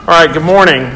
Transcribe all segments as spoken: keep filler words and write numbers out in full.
All right, good morning.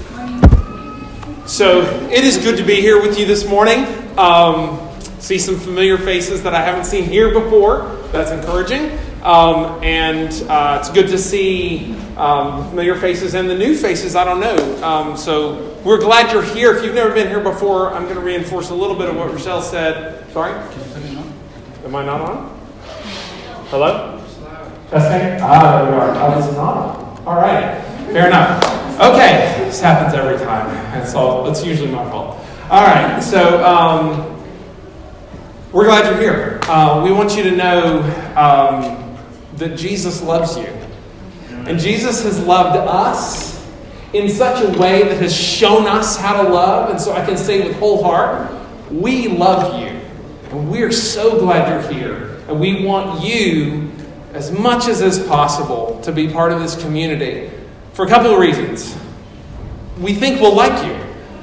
So it is good to be here with you this morning. Um, see some familiar faces that I haven't seen here before. That's encouraging. Um, and uh, it's good to see um, familiar faces and the new faces I don't know. Um, so we're glad you're here. If you've never been here before, I'm going to reinforce a little bit of what Rochelle said. Sorry? Can you put it on? Am I not on? Hello? Testing? Ah, there we are. Oh, it's not on. All right. Fair enough. Okay. This happens every time. It's all, it's usually my fault. All right. So, um, we're glad you're here. Uh, we want you to know um, that Jesus loves you. And Jesus has loved us in such a way that has shown us how to love. And so I can say with whole heart, we love you. And we're so glad you're here. And we want you, as much as is possible, to be part of this community for a couple of reasons. We think we'll like you.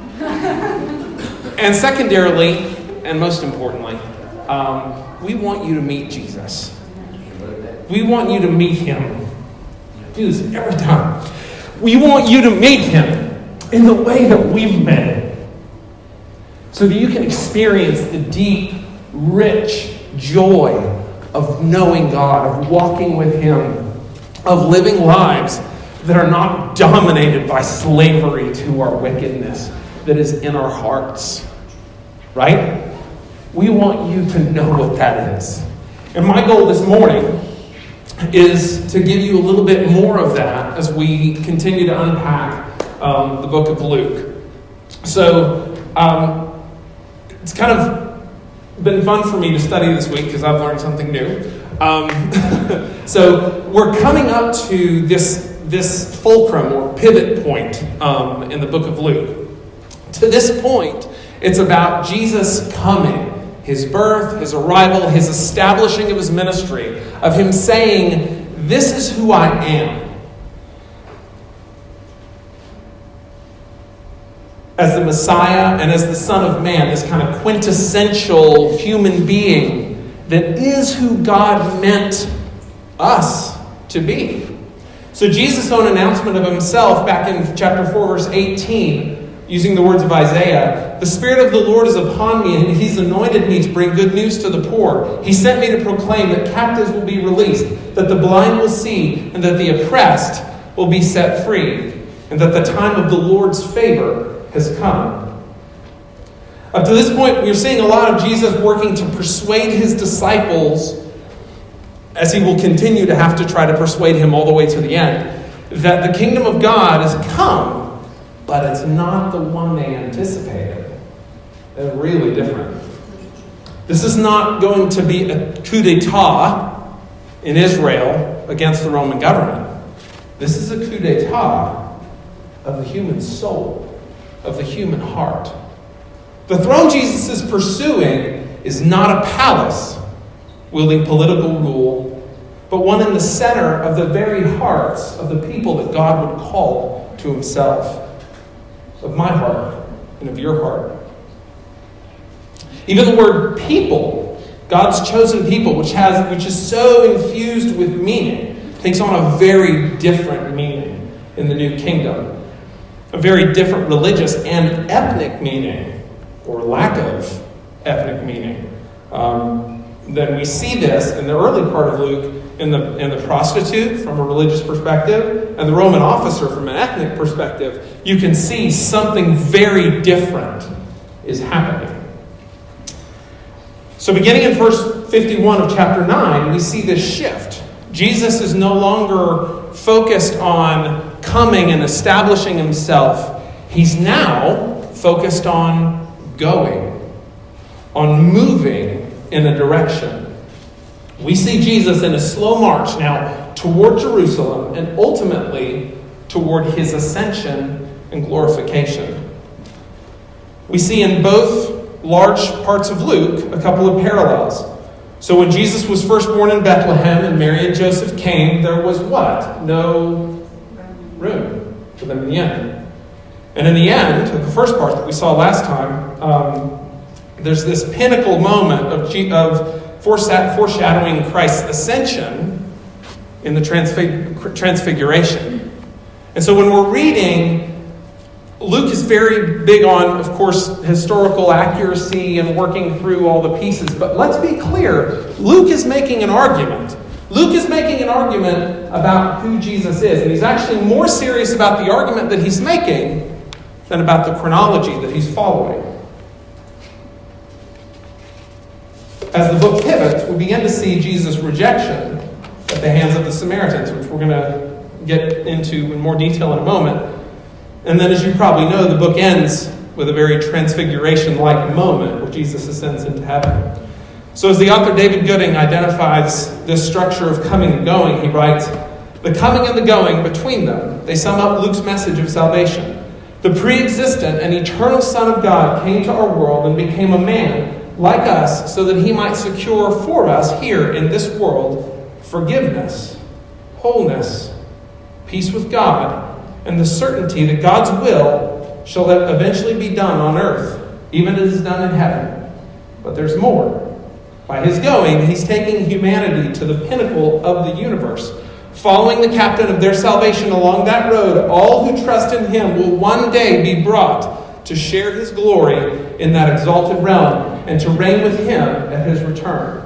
And secondarily, and most importantly, um, we want you to meet Jesus. We want you to meet him. I do this every time. We want you to meet him in the way that we've met him, so that you can experience the deep, rich joy of knowing God, of walking with him, of living lives that are not dominated by slavery to our wickedness that is in our hearts. Right? We want you to know what that is. And my goal this morning is to give you a little bit more of that as we continue to unpack um, the book of Luke. So, um, it's kind of been fun for me to study this week because I've learned something new. Um, so, we're coming up to this this fulcrum or pivot point um, in the book of Luke. To this point, it's about Jesus coming, his birth, his arrival, his establishing of his ministry, of him saying, "This is who I am." As the Messiah and as the Son of Man, this kind of quintessential human being that is who God meant us to be. So Jesus' own announcement of himself back in chapter four, verse eighteen, using the words of Isaiah, "The Spirit of the Lord is upon me, and he's anointed me to bring good news to the poor. He sent me to proclaim that captives will be released, that the blind will see, and that the oppressed will be set free, and that the time of the Lord's favor has come." Up to this point, we're seeing a lot of Jesus working to persuade his disciples, as he will continue to have to try to persuade him all the way to the end, that the kingdom of God has come, but it's not the one they anticipated. They're really different. This is not going to be a coup d'etat in Israel against the Roman government. This is a coup d'etat of the human soul, of the human heart. The throne Jesus is pursuing is not a palace wielding political rule, but one in the center of the very hearts of the people that God would call to himself. Of my heart and of your heart. Even the word people, God's chosen people, which has which is so infused with meaning, takes on a very different meaning in the new kingdom. A very different religious and ethnic meaning, or lack of ethnic meaning. Um, then we see this in the early part of Luke in the in the prostitute from a religious perspective and the Roman officer from an ethnic perspective. You can see something very different is happening. So beginning in verse fifty-one of chapter nine, we see this shift. Jesus is no longer focused on coming and establishing himself. He's now focused on going, on moving in a direction. We see Jesus in a slow march now toward Jerusalem and ultimately toward his ascension and glorification. We see in both large parts of Luke a couple of parallels. So when Jesus was first born in Bethlehem and Mary and Joseph came, there was what? No room for them in the end. And in the end, the first part that we saw last time, um, there's this pinnacle moment of, G- of foreshadowing Christ's ascension in the transfig- transfiguration. And so when we're reading, Luke is very big on, of course, historical accuracy and working through all the pieces. But let's be clear, Luke is making an argument. Luke is making an argument about who Jesus is. And he's actually more serious about the argument that he's making than about the chronology that he's following. As the book pivots, we begin to see Jesus' rejection at the hands of the Samaritans, which we're going to get into in more detail in a moment. And then, as you probably know, the book ends with a very transfiguration-like moment where Jesus ascends into heaven. So as the author David Gooding identifies this structure of coming and going, he writes, "The coming and the going between them, they sum up Luke's message of salvation. The pre-existent and eternal Son of God came to our world and became a man like us so that he might secure for us here in this world forgiveness, wholeness, peace with God, and the certainty that God's will shall eventually be done on earth, even as it is done in heaven. But there's more. By his going, he's taking humanity to the pinnacle of the universe. Following the captain of their salvation along that road, all who trust in him will one day be brought to share his glory in that exalted realm and to reign with him at his return."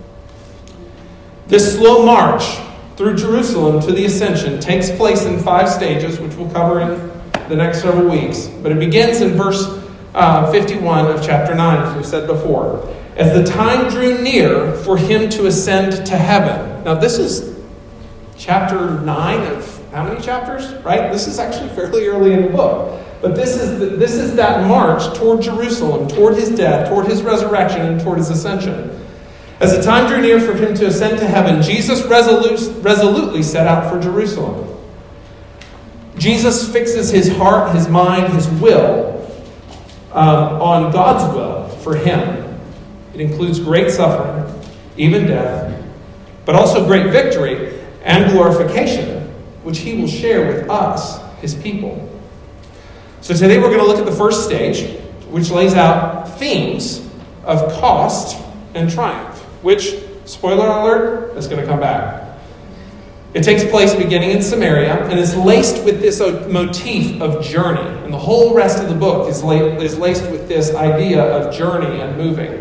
This slow march through Jerusalem to the ascension takes place in five stages, which we'll cover in the next several weeks. But it begins in verse uh, fifty-one of chapter nine, as we said before. "As the time drew near for him to ascend to heaven." Now this is chapter nine of how many chapters? Right? This is actually fairly early in the book. But this is the, this is that march toward Jerusalem, toward his death, toward his resurrection, and toward his ascension. "As the time drew near for him to ascend to heaven, Jesus resolute, resolutely set out for Jerusalem." Jesus fixes his heart, his mind, his will um, on God's will for him. It includes great suffering, even death, but also great victory and glorification, which he will share with us, his people. So today we're going to look at the first stage, which lays out themes of cost and triumph, which, spoiler alert, is going to come back. It takes place beginning in Samaria and is laced with this motif of journey. And the whole rest of the book is, la- is laced with this idea of journey and moving.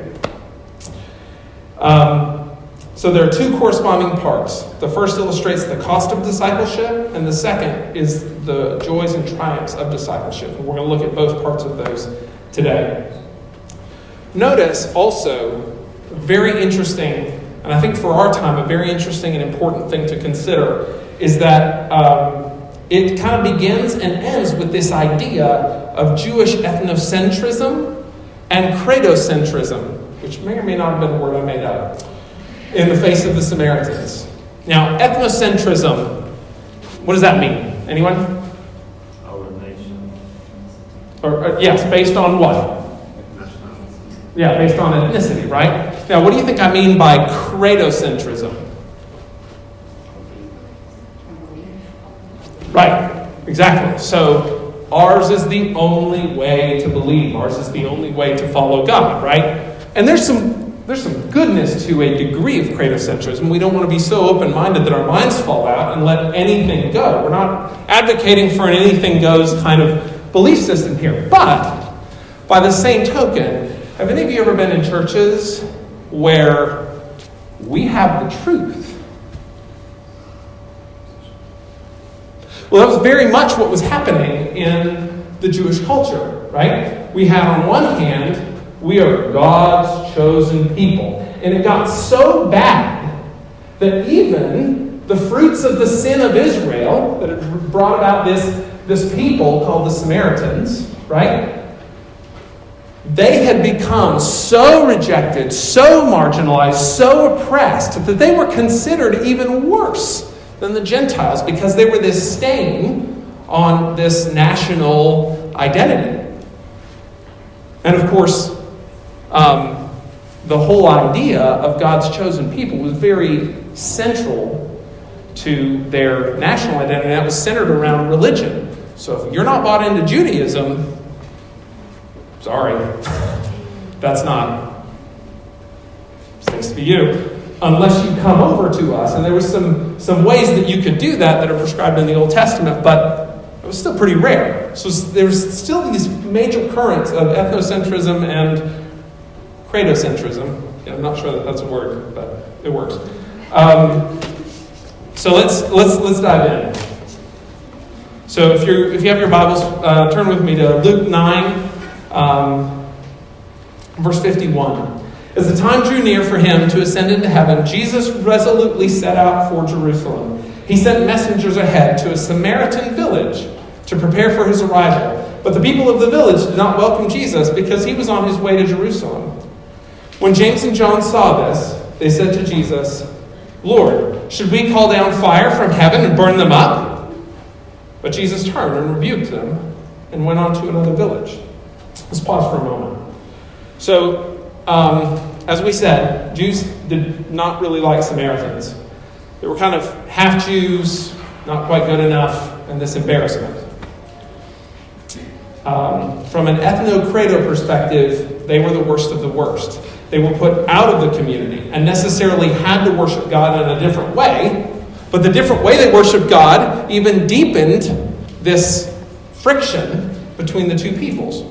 Um, so there are two corresponding parts. The first illustrates the cost of discipleship, and the second is the joys and triumphs of discipleship. And we're going to look at both parts of those today. Notice also, very interesting, and I think for our time, a very interesting and important thing to consider is that um, it kind of begins and ends with this idea of Jewish ethnocentrism and cretocentrism, which may or may not have been a word I made up, in the face of the Samaritans. Now, ethnocentrism, what does that mean? Anyone? Our nation. Or, or yes, based on what? Yeah, based on ethnicity, right? Now, what do you think I mean by cretocentrism? Right, exactly. So, ours is the only way to believe. Ours is the only way to follow God, right? And there's some there's some goodness to a degree of cretocentrism. We don't want to be so open-minded that our minds fall out and let anything go. We're not advocating for an anything goes kind of belief system here. But, by the same token, have any of you ever been in churches where we have the truth? Well, that was very much what was happening in the Jewish culture, right? We had on one hand, we are God's chosen people. And it got so bad that even the fruits of the sin of Israel that had brought about this, this people called the Samaritans, right? They had become so rejected, so marginalized, so oppressed that they were considered even worse than the Gentiles because they were this stain on this national identity. And of course, um, the whole idea of God's chosen people was very central to their national identity. That was centered around religion. So if you're not bought into Judaism, sorry, that's not supposed to be you. Unless you come over to us. And there was some, some ways that you could do that that are prescribed in the Old Testament. But was still pretty rare. So there's still these major currents of ethnocentrism and cratocentrism. Yeah, I'm not sure that that's a word, but it works. Um, so let's let's let's dive in. So if you if you have your Bibles, uh, turn with me to Luke nine, um, verse fifty-one. As the time drew near for him to ascend into heaven, Jesus resolutely set out for Jerusalem. He sent messengers ahead to a Samaritan village to prepare for his arrival. But the people of the village did not welcome Jesus because he was on his way to Jerusalem. When James and John saw this, they said to Jesus, "Lord, should we call down fire from heaven and burn them up?" But Jesus turned and rebuked them and went on to another village. Let's pause for a moment. So, um, as we said, Jews did not really like Samaritans. They were kind of half Jews, not quite good enough, and this embarrassment. Um, from an ethno-credo perspective, they were the worst of the worst. They were put out of the community and necessarily had to worship God in a different way. But the different way they worshiped God even deepened this friction between the two peoples.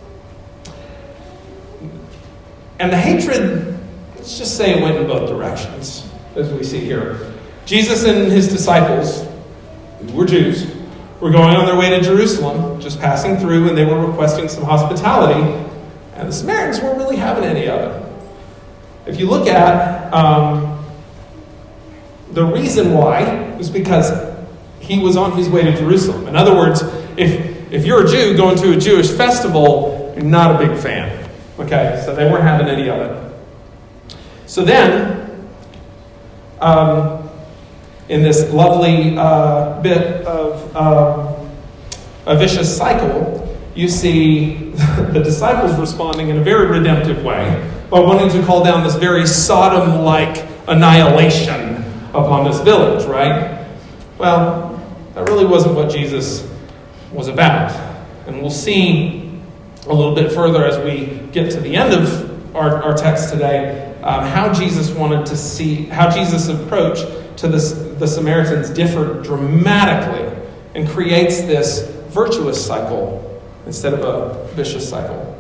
And the hatred, let's just say it went in both directions, as we see here. Jesus and his disciples, who were Jews, were going on their way to Jerusalem, just passing through, and they were requesting some hospitality, and the Samaritans weren't really having any of it. If you look at um, the reason why, was because he was on his way to Jerusalem. In other words, if, if you're a Jew going to a Jewish festival, you're not a big fan. Okay, so they weren't having any of it. So then, um, in this lovely uh, bit of um, a vicious cycle, you see the disciples responding in a very redemptive way by wanting to call down this very Sodom-like annihilation upon this village, right? Well, that really wasn't what Jesus was about. And we'll see a little bit further as we get to the end of our, our text today, um, how Jesus wanted to see, how Jesus' approach to this, the Samaritans differed dramatically and creates this virtuous cycle instead of a vicious cycle.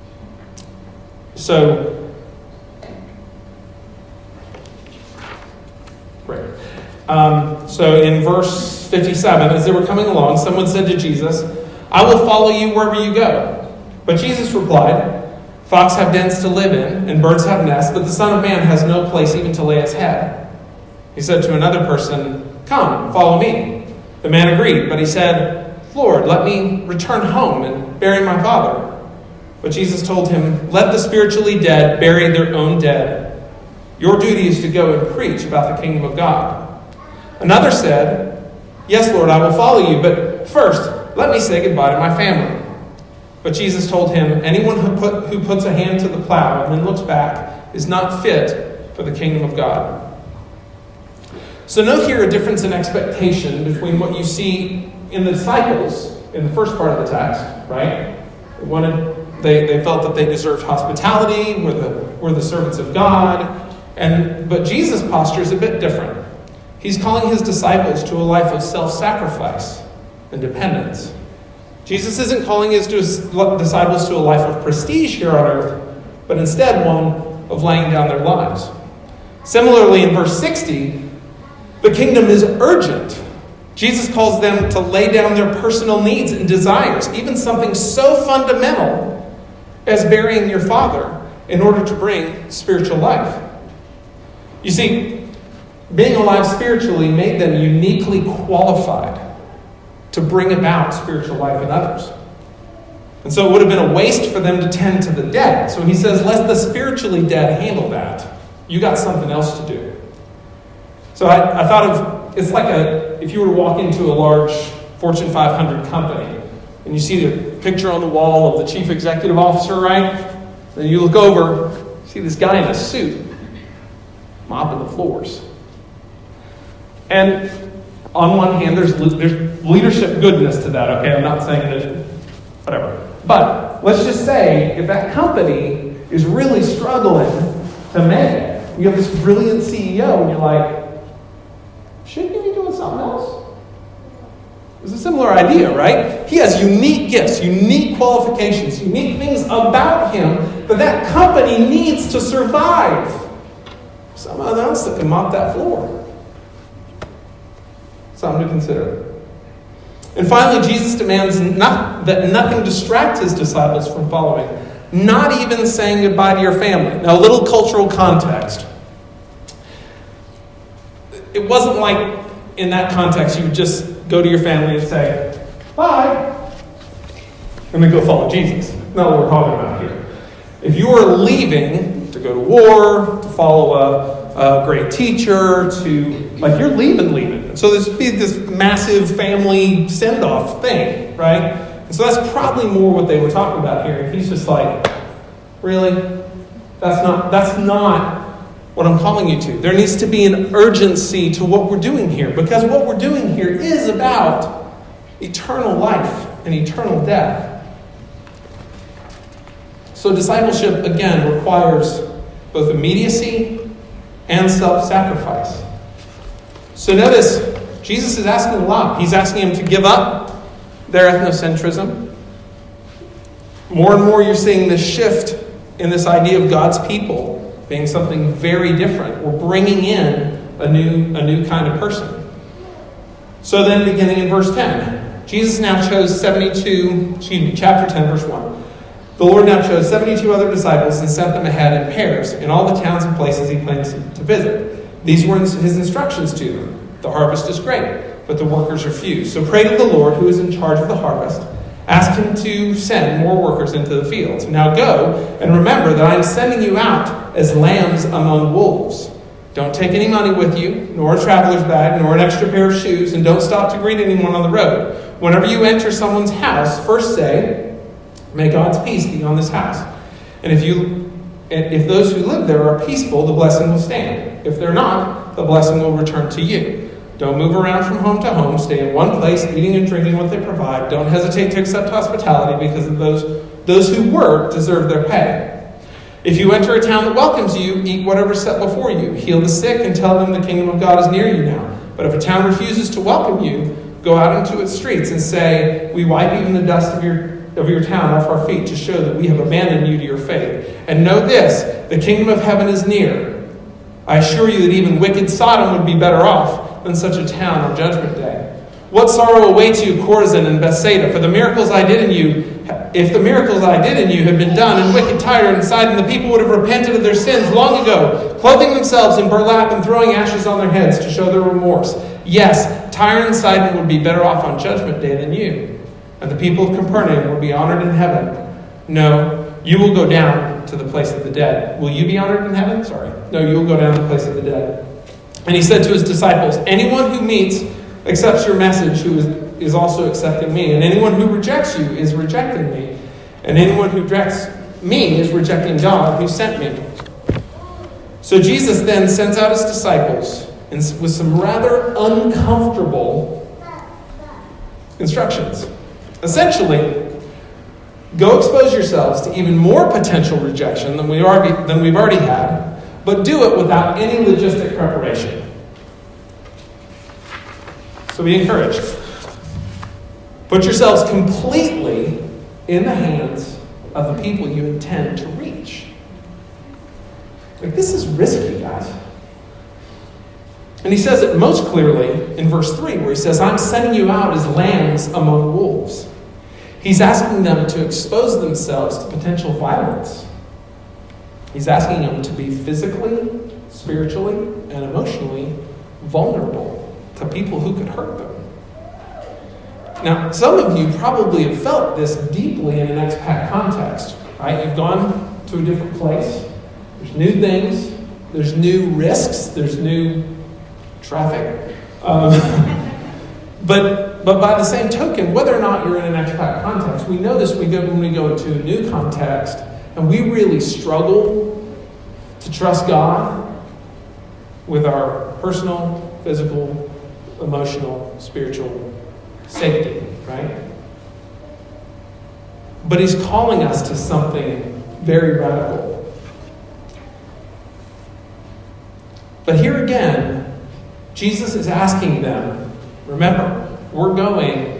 So, great. Um, so in verse fifty-seven, as they were coming along, someone said to Jesus, "I will follow you wherever you go." But Jesus replied, "Foxes have dens to live in, and birds have nests, but the Son of Man has no place even to lay his head." He said to another person, "Come, follow me." The man agreed, but he said, "Lord, let me return home and bury my father." But Jesus told him, "Let the spiritually dead bury their own dead. Your duty is to go and preach about the kingdom of God." Another said, "Yes, Lord, I will follow you, but first, let me say goodbye to my family." But Jesus told him, "Anyone who, put, who puts a hand to the plow and then looks back is not fit for the kingdom of God." So note here a difference in expectation between what you see in the disciples in the first part of the text, right? They wanted, they, they felt that they deserved hospitality, were the, were the servants of God. And but Jesus' posture is a bit different. He's calling his disciples to a life of self-sacrifice and dependence. Jesus isn't calling his disciples to a life of prestige here on earth, but instead one of laying down their lives. Similarly, in verse sixty, the kingdom is urgent. Jesus calls them to lay down their personal needs and desires, even something so fundamental as burying your father in order to bring spiritual life. You see, being alive spiritually made them uniquely qualified to bring about spiritual life in others. And so it would have been a waste for them to tend to the dead. So he says, let the spiritually dead handle that. You got something else to do. So I, I thought of, it's like a, if you were to walk into a large Fortune five hundred company, and you see the picture on the wall of the chief executive officer, right? Then you look over, see this guy in a suit, mopping the floors. And on one hand, there's, there's leadership goodness to that, okay? I'm not saying that, whatever. But let's just say, if that company is really struggling to make it, you have this brilliant C E O, and you're like, shouldn't you be doing something else? It's a similar idea, right? He has unique gifts, unique qualifications, unique things about him that that company needs to survive. Someone else that can mop that floor. Something to consider. And finally, Jesus demands not, that nothing distract his disciples from following. Not even saying goodbye to your family. Now, a little cultural context. It wasn't like in that context you would just go to your family and say, bye, and then go follow Jesus. That's not what we're talking about here. If you were leaving to go to war, to follow a, a great teacher, to, like, you're leaving, leaving. And so there's be this massive family send-off thing, right? And so that's probably more what they were talking about here. And he's just like, really? That's not, that's not what I'm calling you to. There needs to be an urgency to what we're doing here, because what we're doing here is about eternal life and eternal death. So discipleship, again, requires both immediacy and self-sacrifice. So notice, Jesus is asking a lot. He's asking them to give up their ethnocentrism. More and more you're seeing this shift in this idea of God's people being something very different. We're bringing in a new, a new kind of person. So then, beginning in verse ten, Jesus now chose seventy-two, excuse me, chapter ten, verse one. The Lord now chose seventy-two other disciples and sent them ahead in pairs in all the towns and places he plans to visit. These were his instructions to them. The harvest is great, but the workers are few. So pray to the Lord who is in charge of the harvest. Ask him to send more workers into the fields. Now go and remember that I am sending you out as lambs among wolves. Don't take any money with you, nor a traveler's bag, nor an extra pair of shoes, and don't stop to greet anyone on the road. Whenever you enter someone's house, first say, may God's peace be on this house. And if you, if those who live there are peaceful, the blessing will stand. If they're not, the blessing will return to you. Don't move around from home to home. Stay in one place, eating and drinking what they provide. Don't hesitate to accept hospitality, because of those, those who work deserve their pay. If you enter a town that welcomes you, eat whatever's set before you. Heal the sick and tell them the kingdom of God is near you now. But if a town refuses to welcome you, go out into its streets and say, we wipe even the dust of your, of your town off our feet to show that we have abandoned you to your faith. And know this, the kingdom of heaven is near. I assure you that even wicked Sodom would be better off than such a town on Judgment Day. What sorrow awaits you, Chorazin and Bethsaida, for the miracles I did in you, if the miracles I did in you had been done in wicked Tyre and Sidon, the people would have repented of their sins long ago, clothing themselves in burlap and throwing ashes on their heads to show their remorse. Yes, Tyre and Sidon would be better off on Judgment Day than you, and the people of Capernaum would be honored in heaven. No, you will go down to the place of the dead. Will you be honored in heaven? Sorry. No, you will go down to the place of the dead. And he said to his disciples, anyone who meets, accepts your message, who is, is also accepting me. And anyone who rejects you is rejecting me. And anyone who rejects me is rejecting God who sent me. So Jesus then sends out his disciples and with some rather uncomfortable instructions. Essentially, go expose yourselves to even more potential rejection than, we already, than we've already had, but do it without any logistic preparation. So be encouraged. Put yourselves completely in the hands of the people you intend to reach. Like, this is risky, guys. And he says it most clearly in verse three, where he says, I'm sending you out as lambs among wolves. He's asking them to expose themselves to potential violence. He's asking them to be physically, spiritually, and emotionally vulnerable to people who could hurt them. Now, some of you probably have felt this deeply in an expat context, right? You've gone to a different place. There's new things. There's new risks. There's new traffic. Um, but but by the same token, whether or not you're in an expat context, we know this we go, when we go into a new context, and we really struggle to trust God with our personal, physical, emotional, spiritual safety, right? But he's calling us to something very radical. But here again, Jesus is asking them, remember, we're going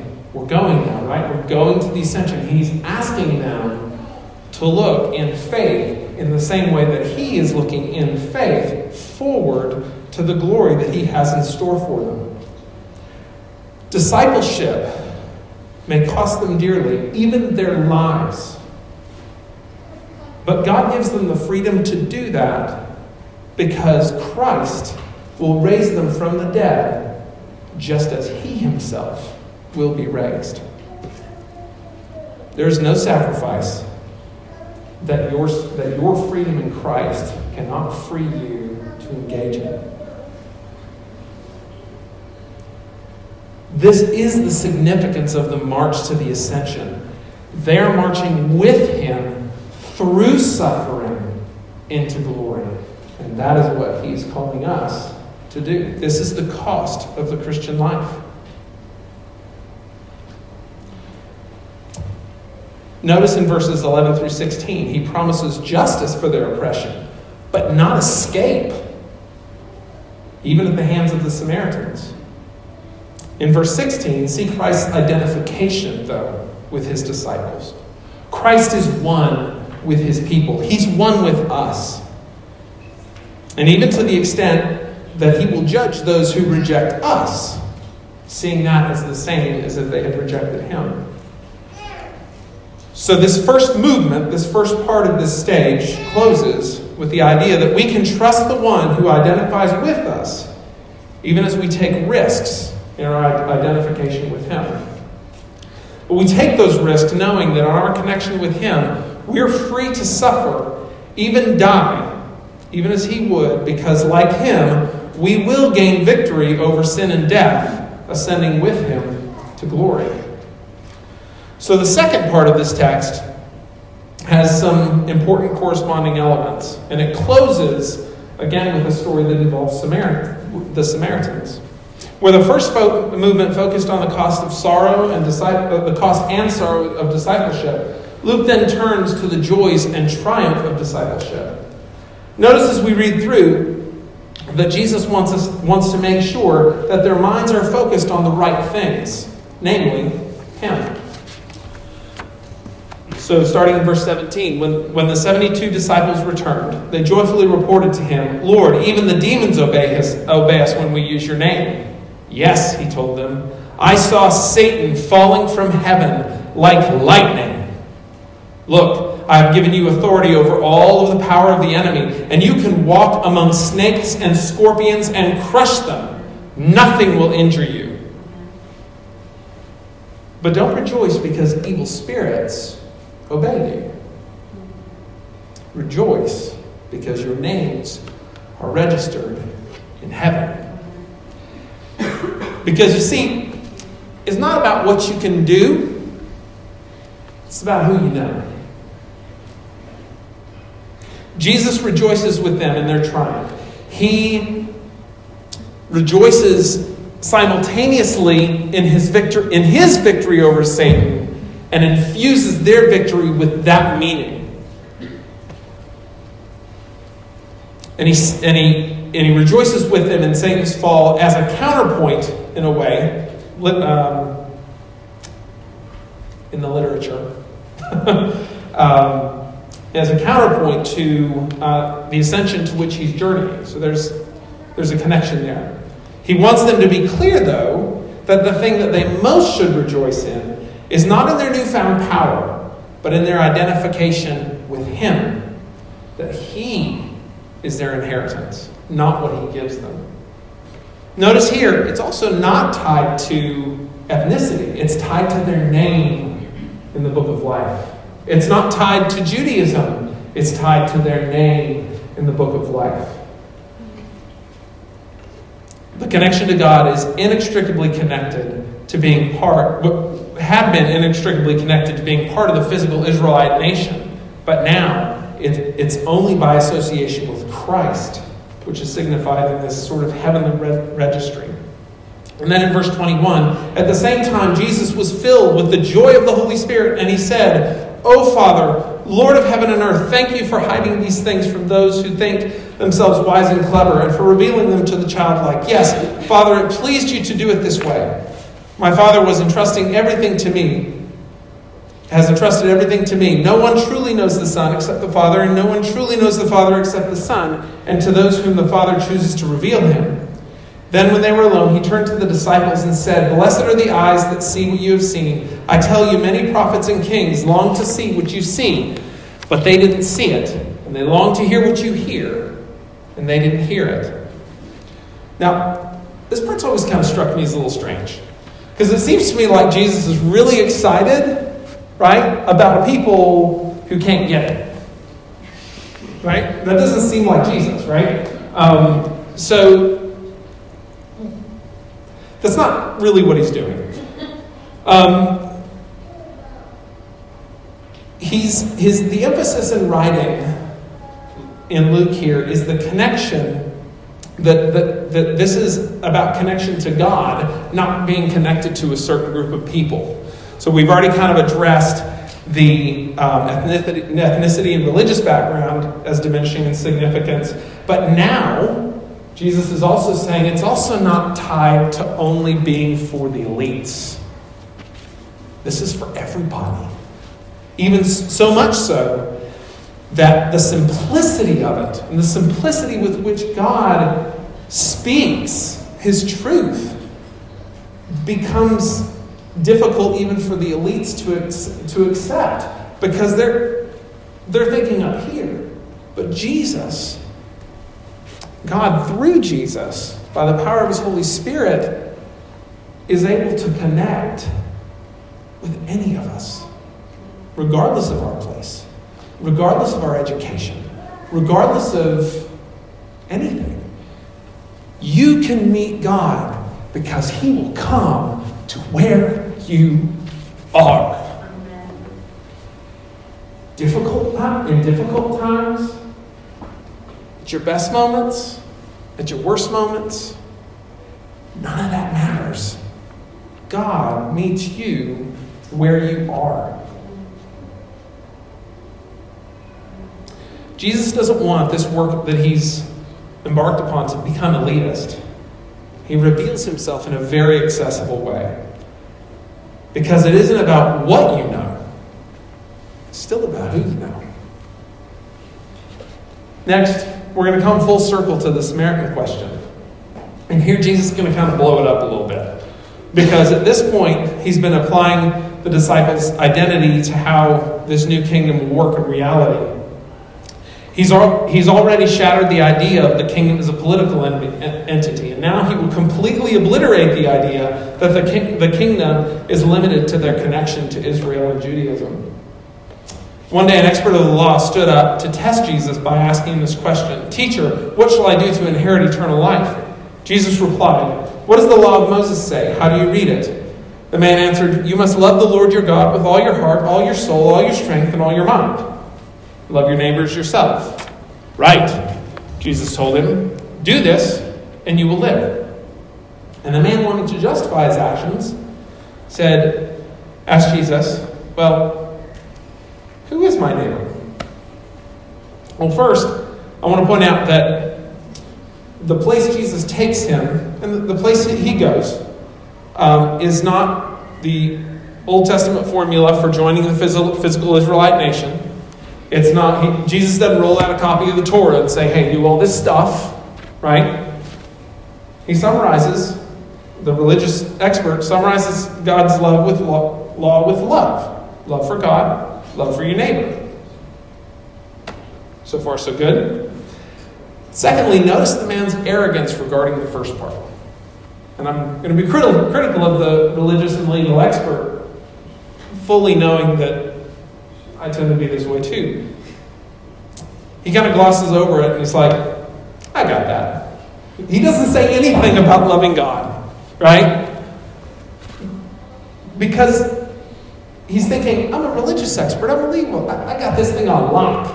going to the ascension, he's asking them to look in faith in the same way that he is looking in faith forward to the glory that he has in store for them. Discipleship may cost them dearly, even their lives. But God gives them the freedom to do that because Christ will raise them from the dead just as he himself will be raised. There is no sacrifice that your, that your freedom in Christ cannot free you to engage in. This is the significance of the march to the ascension. They're marching with him through suffering into glory. And that is what he's calling us to do. This is the cost of the Christian life. Notice in verses eleven through sixteen, he promises justice for their oppression, but not escape, even at the hands of the Samaritans. In verse sixteen, see Christ's identification, though, with his disciples. Christ is one with his people. He's one with us. And even to the extent that he will judge those who reject us, seeing that as the same as if they had rejected him. So this first movement, this first part of this stage, closes with the idea that we can trust the one who identifies with us, even as we take risks in our identification with him. But we take those risks knowing that on our connection with him, we're free to suffer, even die, even as he would, because like him, we will gain victory over sin and death, ascending with him to glory. So the second part of this text has some important corresponding elements, and it closes, again, with a story that involves Samaritan, the Samaritans. Where the first fo- movement focused on the cost of sorrow and disciple, the cost and sorrow of discipleship, Luke then turns to the joys and triumph of discipleship. Notice as we read through that Jesus wants us wants to make sure that their minds are focused on the right things, namely him. So starting in verse seventeen, when, when the seventy-two disciples returned, they joyfully reported to him, "Lord, even the demons obey us, obey us when we use your name." "Yes," he told them, "I saw Satan falling from heaven like lightning. Look, I have given you authority over all of the power of the enemy, and you can walk among snakes and scorpions and crush them. Nothing will injure you. But don't rejoice because evil spirits obey you. Rejoice because your names are registered in heaven." Because you see, it's not about what you can do, it's about who you know. Jesus rejoices with them in their triumph. He rejoices simultaneously in his victory, in his victory over Satan, and infuses their victory with that meaning. And he, and he, and he rejoices with them in Satan's fall as a counterpoint, in a way, um, in the literature, um, as a counterpoint to uh, the ascension to which he's journeying. So there's, there's a connection there. He wants them to be clear, though, that the thing that they most should rejoice in is not in their newfound power, but in their identification with him, that he is their inheritance, not what he gives them. Notice here, it's also not tied to ethnicity. It's tied to their name in the book of life. It's not tied to Judaism. It's tied to their name in the book of life. The connection to God is inextricably connected to being part, had been inextricably connected to being part of the physical Israelite nation. But now, it, it's only by association with Christ, which is signified in this sort of heavenly re- registry. And then in verse twenty-one, at the same time, Jesus was filled with the joy of the Holy Spirit, and he said, "O Father, Lord of heaven and earth, thank you for hiding these things from those who think themselves wise and clever, and for revealing them to the childlike. Yes, Father, it pleased you to do it this way. My Father was entrusting everything to me, has entrusted everything to me. No one truly knows the Son except the Father, and no one truly knows the Father except the Son, and to those whom the Father chooses to reveal him." Then when they were alone, he turned to the disciples and said, "Blessed are the eyes that see what you have seen. I tell you, many prophets and kings long to see what you see, but they didn't see it. And they long to hear what you hear, and they didn't hear it." Now, this part's always kind of struck me as a little strange. Because it seems to me like Jesus is really excited, right, about people who can't get it. Right? That doesn't seem like Jesus, right? Um, so, that's not really what he's doing. Um, he's his the emphasis in writing in Luke here is the connection that, that that this is about connection to God, not being connected to a certain group of people. So we've already kind of addressed the um, ethnicity, ethnicity and religious background as diminishing in significance, but now Jesus is also saying it's also not tied to only being for the elites. This is for everybody. Even so much so that the simplicity of it, and the simplicity with which God speaks his truth, becomes difficult even for the elites to, to accept, because they're, they're thinking up here. But Jesus, God, through Jesus, by the power of his Holy Spirit, is able to connect with any of us, regardless of our place, regardless of our education, regardless of anything. You can meet God because he will come to where you are. Difficult time, in difficult times, at your best moments, at your worst moments, none of that matters. God meets you where you are. Jesus doesn't want this work that he's embarked upon to become elitist. He reveals himself in a very accessible way. Because it isn't about what you know. It's still about who you know. Next, we're going to come full circle to the Samaritan question. And here Jesus is going to kind of blow it up a little bit. Because at this point, he's been applying the disciples' identity to how this new kingdom will work in reality. He's, al- he's already shattered the idea of the kingdom as a political en- entity. And now he will completely obliterate the idea that the, king- the kingdom is limited to their connection to Israel and Judaism. One day, an expert of the law stood up to test Jesus by asking this question: "Teacher, what shall I do to inherit eternal life?" Jesus replied, "What does the law of Moses say? How do you read it?" The man answered, "You must love the Lord your God with all your heart, all your soul, all your strength, and all your mind. Love your neighbor as yourself." "Right," Jesus told him. "Do this, and you will live." And the man, wanting to justify his actions, said, asked Jesus, "Well, who is my neighbor?" Well, first, I want to point out that the place Jesus takes him, and the place that he goes, um, is not the Old Testament formula for joining the physical, physical Israelite nation. It's not, he, Jesus doesn't roll out a copy of the Torah and say, "Hey, do all this stuff," right? He summarizes, the religious expert summarizes God's love with law, law with love. Love for God, love for your neighbor. So far, so good. Secondly, notice the man's arrogance regarding the first part. And I'm going to be critical, critical of the religious and legal expert, fully knowing that I tend to be this way too. He kind of glosses over it and he's like, "I got that." He doesn't say anything about loving God, right? Because he's thinking, I'm a religious expert, I'm a legal, I, I got this thing on lock.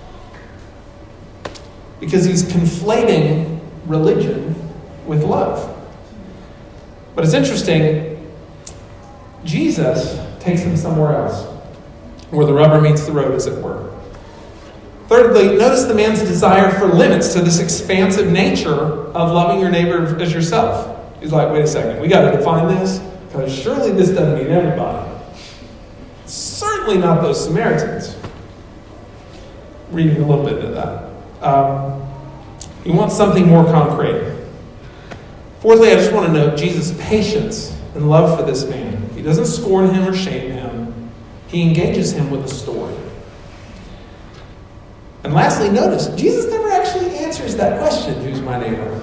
Because he's conflating religion with love. But it's interesting, Jesus takes him somewhere else, where the rubber meets the road, as it were. Thirdly, notice the man's desire for limits to this expansive nature of loving your neighbor as yourself. He's like, wait a second, we got to define this, because surely this doesn't mean everybody. Certainly certainly not those Samaritans. Reading a little bit of that. Um, he wants something more concrete. Fourthly, I just want to note Jesus' patience and love for this man. He doesn't scorn him or shame him. He engages him with a story. And lastly, notice, Jesus never actually answers that question, who's my neighbor?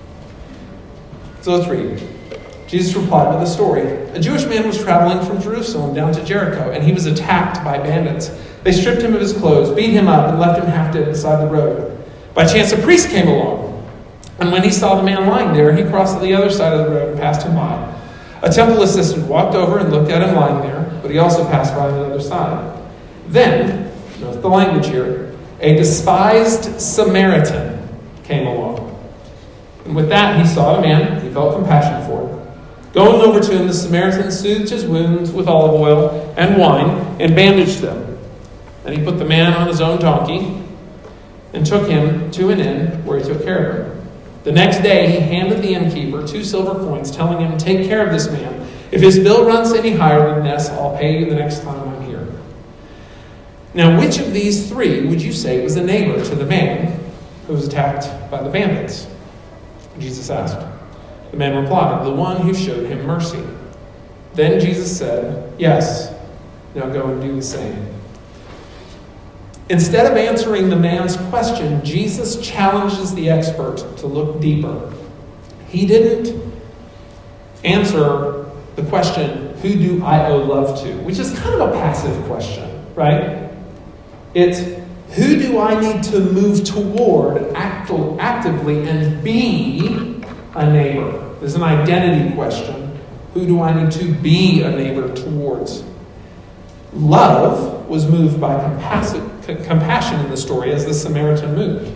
So let's read. Jesus replied with a story. A Jewish man was traveling from Jerusalem down to Jericho, and he was attacked by bandits. They stripped him of his clothes, beat him up, and left him half dead beside the road. By chance, a priest came along, and when he saw the man lying there, he crossed to the other side of the road and passed him by. A temple assistant walked over and looked at him lying there, but he also passed by on the other side. Then, note the language here, a despised Samaritan came along. And with that, he saw the man. He felt compassion for him. Going over to him, the Samaritan soothed his wounds with olive oil and wine and bandaged them. Then he put the man on his own donkey and took him to an inn where he took care of him. The next day, he handed the innkeeper two silver coins, telling him, "Take care of this man. If his bill runs any higher than this, I'll pay you the next time I'm here." Now, which of these three would you say was a neighbor to the man who was attacked by the bandits? Jesus asked. The man replied, "The one who showed him mercy." Then Jesus said, "Yes, now go and do the same." Instead of answering the man's question, Jesus challenges the expert to look deeper. He didn't answer the question, "Who do I owe love to?" which is kind of a passive question, right? It's, who do I need to move toward act- actively and be a neighbor? There's an identity question. Who do I need to be a neighbor towards? Love was moved by compassion compassion in the story as the Samaritan moved.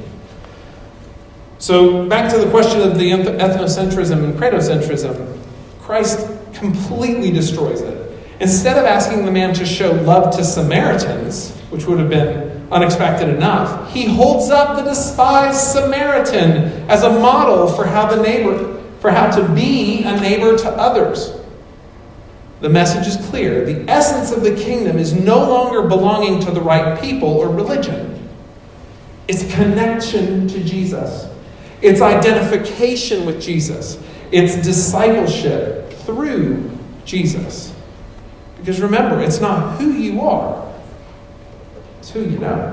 So back to the question of the ethnocentrism and cretocentrism, Christ completely destroys it. Instead of asking the man to show love to Samaritans, which would have been unexpected enough, he holds up the despised Samaritan as a model for how the neighbor, for how to be a neighbor to others. The message is clear. The essence of the kingdom is no longer belonging to the right people or religion. It's connection to Jesus. It's identification with Jesus. It's discipleship through Jesus. Because remember, it's not who you are, it's who you know.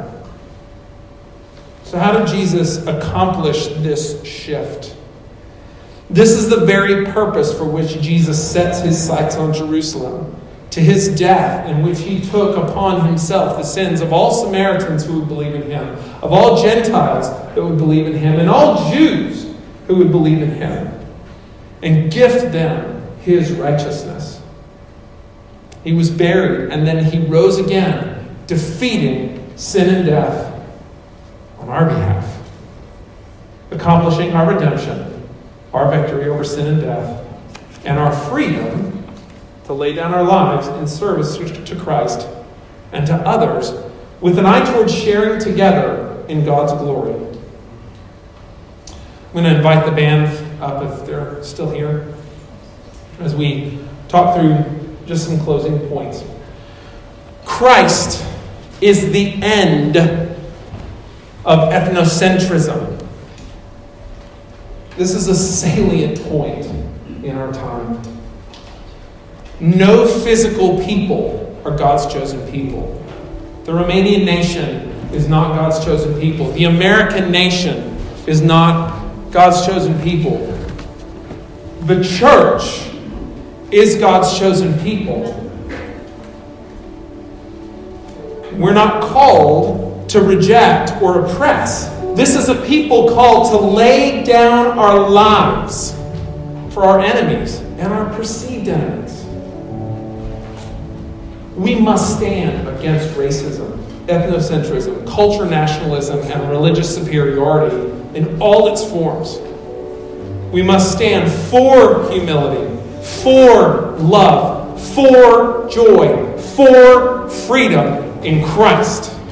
So how did Jesus accomplish this shift? This is the very purpose for which Jesus sets his sights on Jerusalem, to his death, in which he took upon himself the sins of all Samaritans who would believe in him, of all Gentiles that would believe in him, and all Jews who would believe in him, and gift them his righteousness. He was buried, and then he rose again, defeating sin and death on our behalf, accomplishing our redemption, our victory over sin and death, and our freedom to lay down our lives in service to Christ and to others with an eye towards sharing together in God's glory. I'm going to invite the band up if they're still here as we talk through just some closing points. Christ is the end of ethnocentrism. This is a salient point in our time. No physical people are God's chosen people. The Romanian nation is not God's chosen people. The American nation is not God's chosen people. The church is God's chosen people. We're not called to reject or oppress. This is a people called to lay down our lives for our enemies and our perceived enemies. We must stand against racism, ethnocentrism, culture nationalism, and religious superiority in all its forms. We must stand for humility, for love, for joy, for freedom in Christ.